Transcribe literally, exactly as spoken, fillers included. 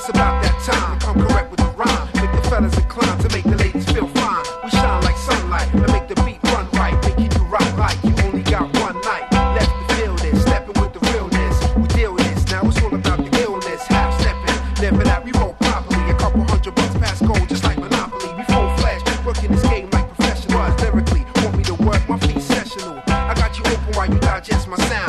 It's about that time to come correct with the rhyme. Make the fellas inclined to make the ladies feel fine. We shine like sunlight and make the beat run right. Making you rock like you only got one night left to feel this. Stepping with the realness. We deal with this. Now it's all about the illness. Half stepping. Never that we roll properly. A couple hundred bucks past gold just like Monopoly. We full flash. Working this game like professionals. Lyrically. Want me to work my feet sessional. I got you open while you digest my sound.